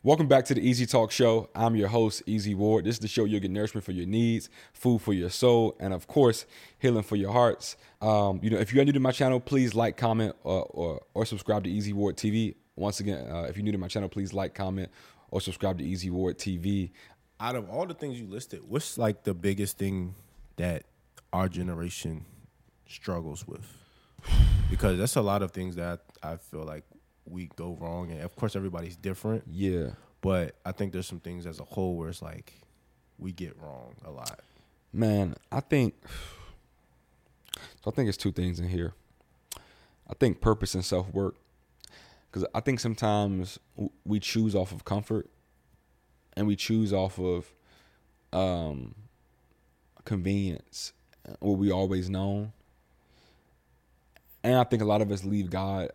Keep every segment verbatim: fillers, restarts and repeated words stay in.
Welcome back to the Easy Talk Show. I'm your host, Easy Ward. This is the show you'll get nourishment for your needs, food for your soul, and of course, healing for your hearts. Um, you know, if you're new to my channel, please like, comment, or or, or subscribe to Easy Ward T V. Once again, uh, if you're new to my channel, please like, comment, or subscribe to Easy Ward T V. Out of all the things you listed, what's like the biggest thing that our generation struggles with? Because that's a lot of things that I feel like we go wrong, and of course everybody's different. Yeah. But I think there's some things as a whole where it's like we get wrong a lot. Man, I think so I think it's two things in here. I think purpose and self-work. Because I think sometimes we choose off of comfort and we choose off of um, convenience, what we always known. And I think a lot of us leave God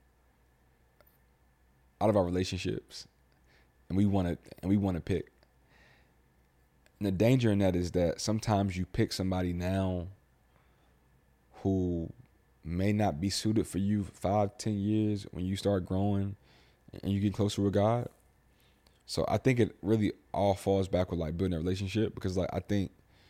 out of our relationships, and we want to and we want to pick. And the danger in that is that sometimes you pick somebody now who may not be suited for you five, ten years when you start growing and you get closer with God. So I think it really all falls back with like building a relationship, because like I think,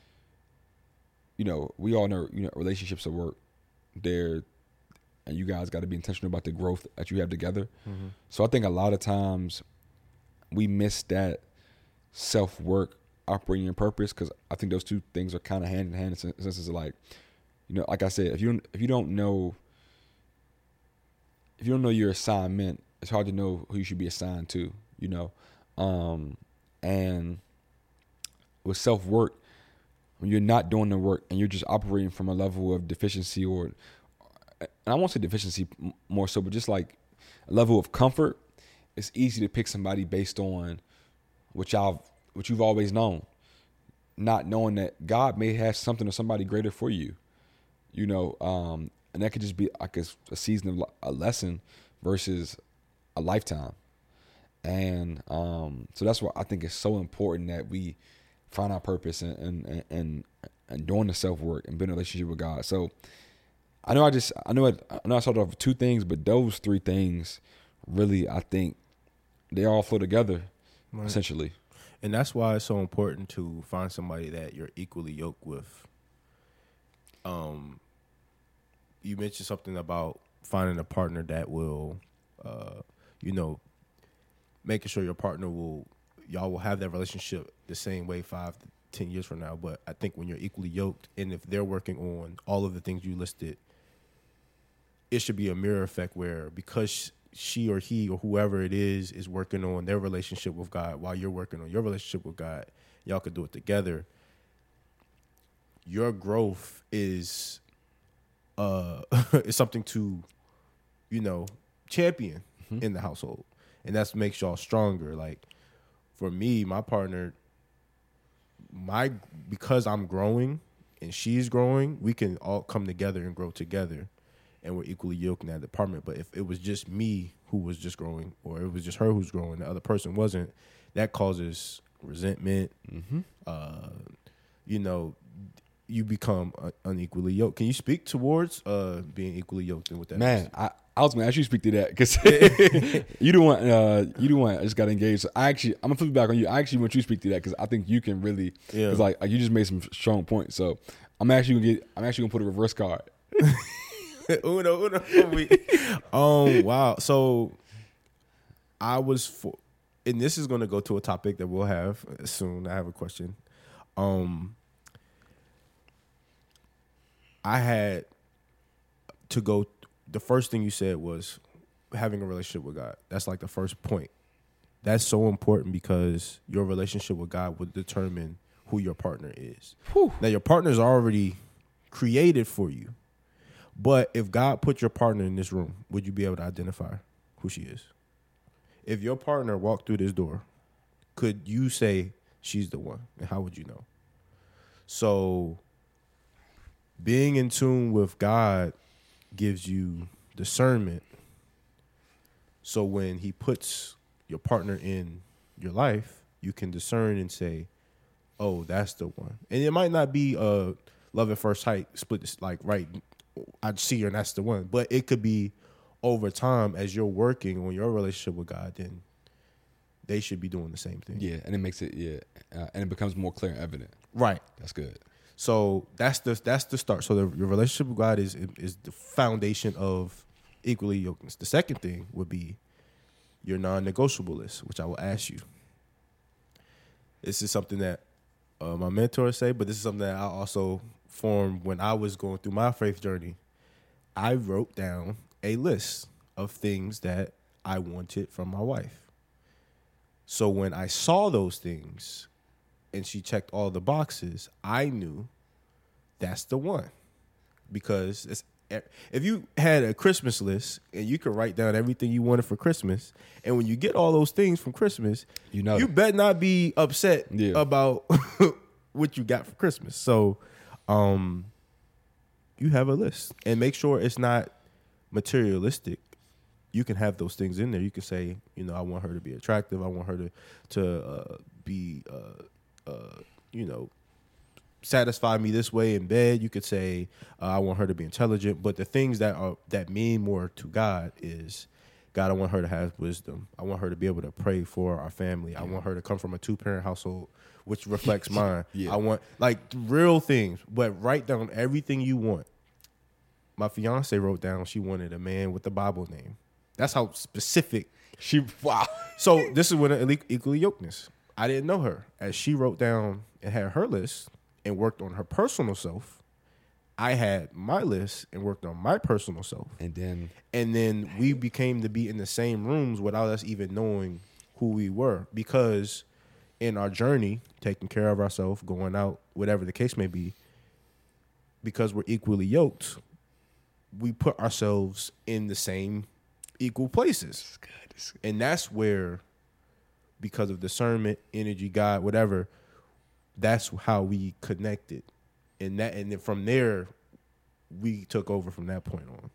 you know, we all know, you know, relationships at work, they're and you guys got to be intentional about the growth that you have together. Mm-hmm. So I think a lot of times we miss that self-work, operating in purpose, because I think those two things are kind of hand in hand in sense it's like, you know, like I said, if you if you don't know if you don't know your assignment, it's hard to know who you should be assigned to, you know. Um, and with self-work, when you're not doing the work and you're just operating from a level of deficiency, or and I won't say deficiency more so, but just like a level of comfort, it's easy to pick somebody based on what y'all, what you've always known, not knowing that God may have something or somebody greater for you, you know, um, and that could just be like a, a season of a lesson versus a lifetime. And um, so that's why I think it's so important that we find our purpose and and and, and doing the self work and building a relationship with God. So I know I just I know I, I know I started off with two things, but those three things really, I think they all flow together, right, essentially. And that's why it's so important to find somebody that you're equally yoked with. Um, you mentioned something about finding a partner that will, uh, you know, making sure your partner will, y'all will have that relationship the same way five to ten years from now. But I think when you're equally yoked, and if they're working on all of the things you listed, it should be a mirror effect where, because she or he or whoever it is is working on their relationship with God while you're working on your relationship with God, y'all could do it together. Your growth is uh is something to, you know, champion mm-hmm. in the household. And that makes y'all stronger. Like for me, my partner, my because I'm growing and she's growing, we can all come together and grow together. And we're equally yoked in that department. But if it was just me who was just growing, or it was just her who's growing, the other person wasn't, that causes resentment. Mm-hmm. Uh, you know, you become uh, unequally yoked. Can you speak towards uh, being equally yoked and with that? Man, I, I was gonna ask you to speak to that, because you the one, uh, you the one I just got engaged. So I actually, I'm gonna flip it back on you. I actually want you to speak to that, because I think you can really, because yeah. like, like you just made some strong points. So I'm actually gonna get, I'm actually gonna put a reverse card. uno, uno. um, wow. So I was for, and this is going to go to a topic that we'll have soon. I have a question. Um, I had to go. The first thing you said was having a relationship with God. That's like the first point. That's so important, because your relationship with God would determine who your partner is. Whew. Now, your partner is already created for you. But if God put your partner in this room, would you be able to identify who she is? If your partner walked through this door, could you say she's the one? And how would you know? So being in tune with God gives you discernment. So when he puts your partner in your life, you can discern and say, oh, that's the one. And it might not be a love at first sight, split this, like right, I see her and that's the one. But it could be over time, as you're working on your relationship with God, then they should be doing the same thing. Yeah, and it makes it yeah, uh, and it becomes more clear and evident. Right. That's good. So that's the that's the start. So the, your relationship with God is is the foundation of equally yokedness. The second thing would be your non-negotiable list, which I will ask you. This is something that uh, my mentors say, but this is something that I also formed when I was going through my faith journey. I wrote down a list of things that I wanted from my wife. So when I saw those things and she checked all the boxes, I knew that's the one. Because it's, if you had a Christmas list and you could write down everything you wanted for Christmas, and when you get all those things from Christmas, You know you that. better not be upset Yeah. about what you got for Christmas. So um, you have a list. And make sure it's not materialistic. You can have those things in there. You can say, you know, I want her to be attractive. I want her to to uh, be, uh, uh, you know, satisfy me this way in bed. You could say, uh, I want her to be intelligent. But the things that are that mean more to God is, God, I want her to have wisdom. I want her to be able to pray for our family. Yeah. I want her to come from a two parent household, which reflects mine. Yeah. I want like real things. But write down everything you want. My fiance wrote down she wanted a man with a Bible name. That's how specific. She wow. So this is when equally yokedness. I didn't know her. As she wrote down and had her list and worked on her personal self, I had my list and worked on my personal self. And then and then we became to be in the same rooms without us even knowing who we were. Because in our journey, taking care of ourselves, going out, whatever the case may be, because we're equally yoked, we put ourselves in the same equal places. It's good. It's good. And that's where, because of discernment, energy, God, whatever, that's how we connected. And that, and then from there, we took over from that point on.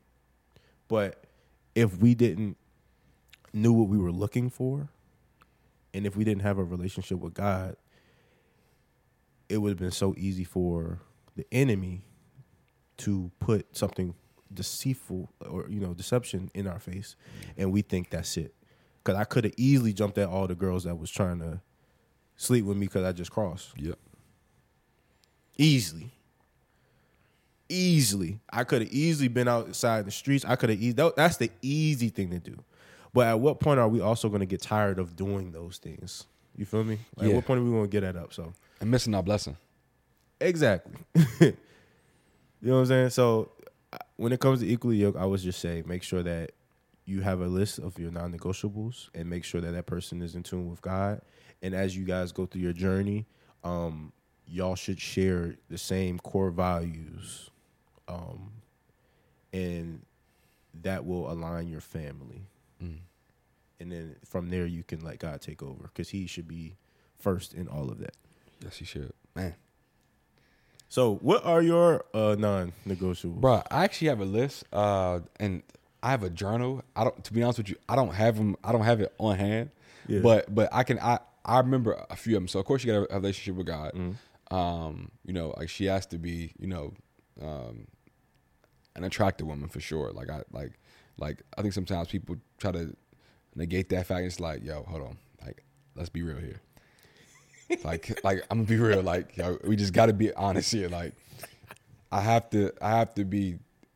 But if we didn't knew what we were looking for, and if we didn't have a relationship with God, it would have been so easy for the enemy to put something deceitful or, you know, deception in our face, and we think that's it. Because I could have easily jumped at all the girls that was trying to sleep with me because I just crossed. Yep. Easily. Easily. I could have easily been outside the streets. I could have easily, that's the easy thing to do. But at what point are we also going to get tired of doing those things? You feel me? Like, Yeah. At what point are we going to get that up? So And missing our blessing. exactly. You know what I'm saying? So when it comes to equally yoked, I would just say make sure that you have a list of your non-negotiables and make sure that that person is in tune with God. And as you guys go through your journey, um, y'all should share the same core values, um, and that will align your family. Mm. And then from there, you can let God take over because he should be first in all of that. Yes, you should. Man. So what are your uh, non-negotiables? Bro, I actually have a list, uh, and I have a journal. I don't, to be honest with you, I don't have them. I don't have it on hand, Yeah. but but I can. I I remember a few of them. So of course you got a relationship with God. Mm-hmm. Um, you know, like she has to be, you know, um, an attractive woman for sure. Like I like like I think sometimes people try to negate that fact. It's like, yo, hold on, like let's be real here. like like I'm gonna be real. Like yo, we just got to be honest here. Like I have to I have to be.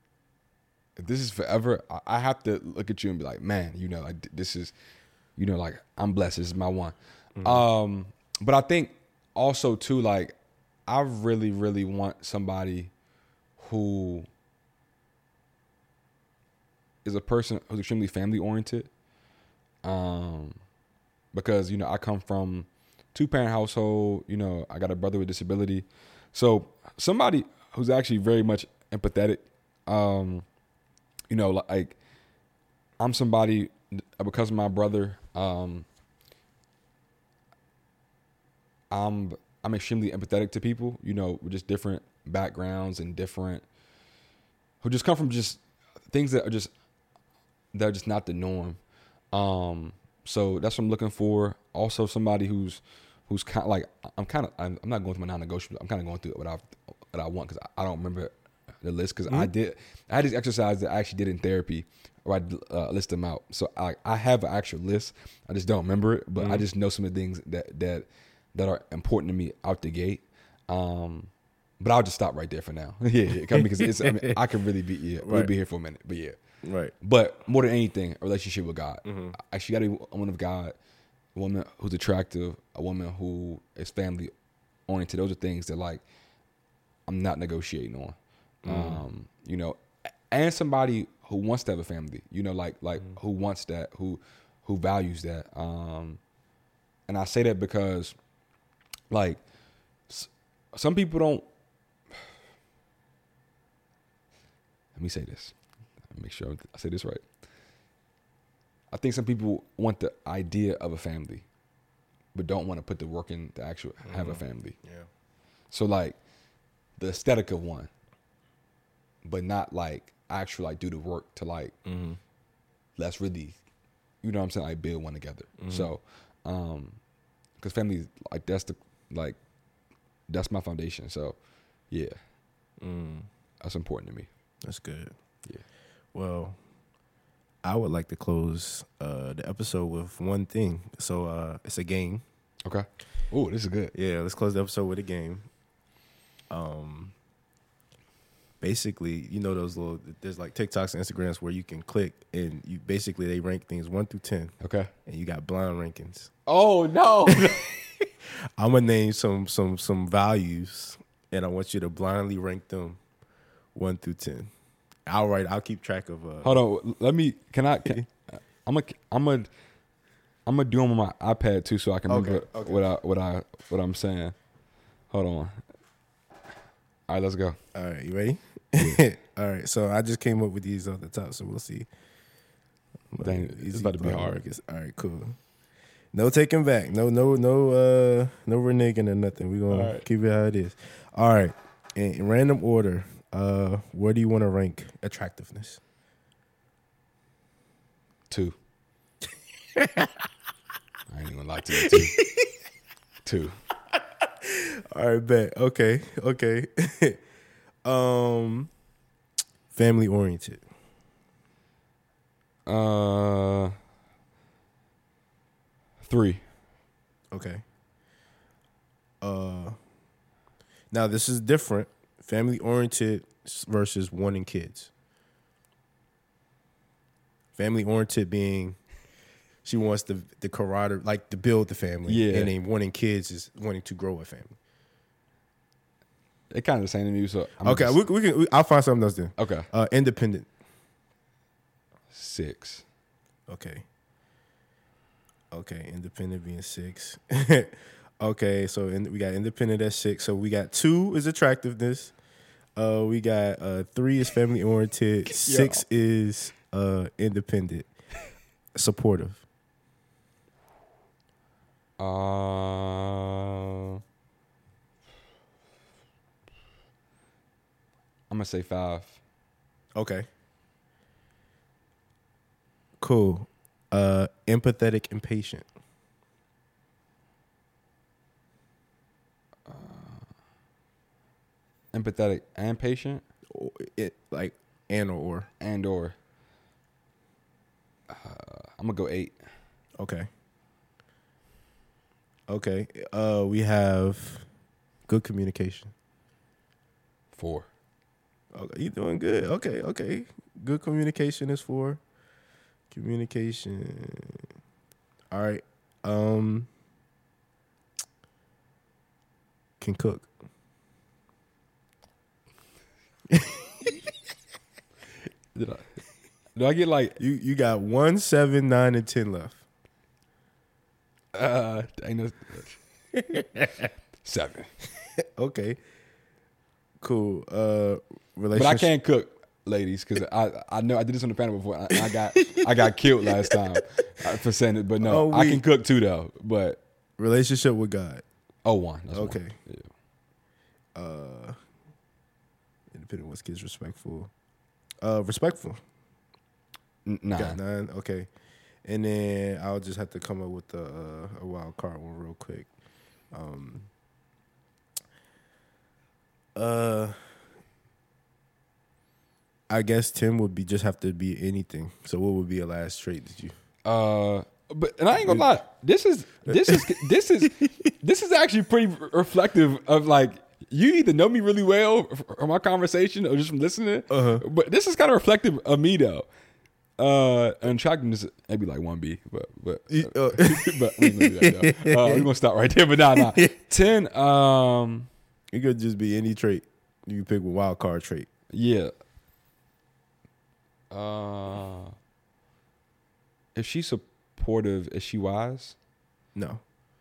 If this is forever, I- I have to look at you and be like, man, you know, like this is, you know, like I'm blessed. This is my one. Mm-hmm. Um, but I think also too, like I really, really want somebody who is a person who's extremely family oriented. Um, because you know I come from two parent household. You know I got a brother with disability, so somebody who's actually very much empathetic. Um, You know, like I'm somebody because of my brother. Um, I'm I'm extremely empathetic to people. You know, with just different backgrounds and different who just come from just things that are just that are just not the norm. Um, so that's what I'm looking for. Also, somebody who's who's kind of like I'm kind of I'm, I'm not going through my non-negotiables. I'm kind of going through what I what I want because I, I don't remember the list because mm-hmm. I did I had this exercise that I actually did in therapy or I uh, list them out. So I I have an actual list. I just don't remember it, but Mm-hmm. I just know some of the things that that that are important to me out the gate. Um, but I'll just stop right there for now. yeah, yeah, because it's I mean I could really be yeah we'll Right. be here for a minute, but yeah. Right. But more than anything, a relationship with God. Mm-hmm. I She got to be a woman of God, a woman who's attractive, a woman who is family oriented. Those are things that like I'm not negotiating on. Mm. Um, you know, and somebody who wants to have a family. You know, like like Mm. who wants that, who who values that. Um, and I say that because, like, s- some people don't. Let me say this. Make sure I say this right. I think some people want the idea of a family, but don't want to put the work in to actually have a Mhm. family. Yeah. So like the aesthetic of one, but not like actually like do the work to like Mm-hmm. let's really, you know what I'm saying, like build one together. Mhm. So, um, because family like that's the like that's my foundation. So, yeah, Mm. that's important to me. That's good. Yeah. Well, I would like to close uh, the episode with one thing. So uh, it's a game. Okay. Oh, this is good. Yeah, let's close the episode with a game. Um, basically, you know those little there's like TikToks and Instagrams where you can click and you basically they rank things one through ten, Okay. and you got blind rankings. Oh no. I'm gonna name some some some values, and I want you to blindly rank them one through ten. I'll write. I'll keep track of. Uh, Hold on. Let me. Can I? Can, I'm a. I'm a. I'm gonna do them on my iPad too, so I can remember Okay, okay. what I what I what I'm saying. Hold on. All right, let's go. All right, you ready? All right. So I just came up with these on the top, so we'll see. Dang, it's about to be blind hard. rankings. All right, cool. No taking back. No, no, no, uh, no reneging or nothing. We're gonna All right. keep it how it is. All right. In, in random order, uh, where do you want to rank attractiveness? Two. I ain't even gonna lie to you. Two. Two. All right, bet. Okay, okay. um, family oriented. Uh. Three. Okay. Uh, now this is different. Family oriented versus wanting kids. Family oriented being she wants the the camaraderie, like to build the family. Yeah. And then wanting kids is wanting to grow a family. It kind of the same to me. So I'm okay, just- we, we can. We, I'll find something else then. okay. Uh, independent. Six. Okay. Okay, independent being six. Okay, so in, we got independent at six. So we got two is attractiveness. Uh, we got uh, three is family oriented. Six is uh, independent, supportive. Uh. I'm gonna say five. Okay. Cool. Uh, empathetic and patient. Empathetic and patient, Or it like and or, or. and or. Uh, I'm gonna go eight. Okay. Okay. Uh, we have good communication. Four. Okay, you doing good. Okay, okay. Good communication is four. Communication. All right. Um, can cook. Did I? Do I get like You you got one, seven, nine, and ten left. uh? Dang, that's- seven. Okay. Cool. Uh, But relationship. I can't cook, ladies, because I I know I did this on the panel before. And I got I got killed last time uh, for saying it. But no, Oh, I we- can cook too though. But Relationship with God. oh one. That's one. Okay. Yeah. Uh, independent was kids respectful. Uh, respectful. N- Nine. Got nine. Okay. And then I'll just have to come up with a, uh, a wild card one real quick. Um, uh, I guess ten would be just have to be anything. So what would be a last trait that you? Uh, but and I ain't gonna lie, this is this is this is this is actually pretty reflective of like you either know me really well from our conversation or just from listening. Uh-huh. But this is kind of reflective of me though. Uh, and attractiveness maybe like one B, but but uh, but we gonna do that though. Uh, we're gonna stop right there. But nah, nah. ten. Um, it could just be any trait. You can pick a wild card trait. Yeah. Uh, if she's supportive, is she wise? No.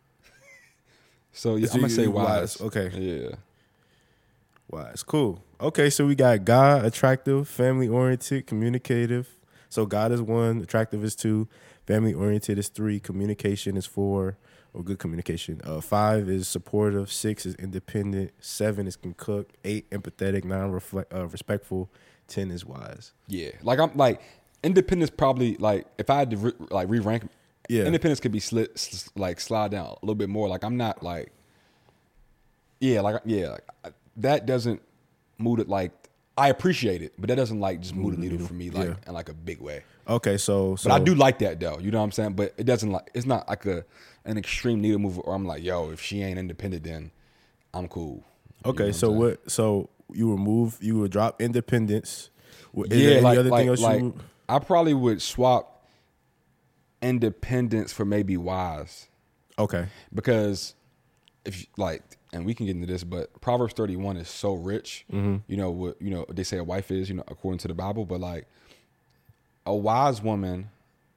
So yeah, So I'm gonna you- say you wise. wise, okay. Yeah. Wise. Cool. Okay, so we got God, attractive, family oriented, communicative. So God is one, attractive is two, family oriented is three, communication is four, or good communication. Uh, five is supportive, six is independent, seven is can cook, eight empathetic, nine reflect, uh, respectful, ten is wise. Yeah. Like I'm like independence probably like if I had to re, like re rank, Yeah. independence could be slit s- like slide down a little bit more. Like I'm not like. Yeah, like yeah, like, I- that doesn't move it like I appreciate it, but that doesn't like just move the needle for me like Yeah. in like a big way. Okay, so, so But I do like that though. You know what I'm saying? But it doesn't like it's not like a an extreme needle mover. Or I'm like, yo, if she ain't independent, then I'm cool. You Okay, know so I'm saying? what? So you remove, you would drop independence. Is there Yeah, any like other like, thing else like you would- I probably would swap independence for maybe wise Okay. because if like and we can get into this, but Proverbs thirty-one is so rich. Mm-hmm. You know what? You know they say a wife is, you know, according to the Bible, but like a wise woman,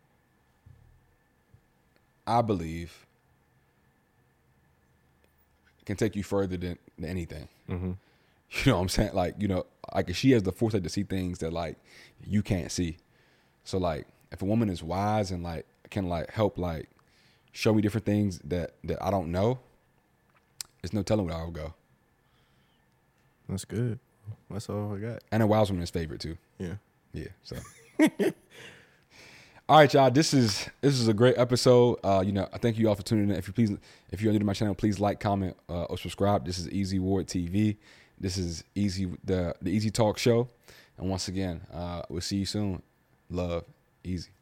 I believe, can take you further than, than anything. Mm-hmm. You know what I'm saying? Like, you know, like if she has the foresight to see things that like you can't see. So like if a woman is wise and like can like help like show me different things that that I don't know, there's no telling where I'll go. That's good. That's all I got. And a wise woman is favorite too. Yeah. Yeah. So all right, y'all. This is this is a great episode. Uh, you know, I thank you all for tuning in. If you please, if you're new to my channel, please like, comment, uh, or subscribe. This is Easy Ward T V. This is Easy the the Easy Talk Show. And once again, uh, we'll see you soon. Love, Easy.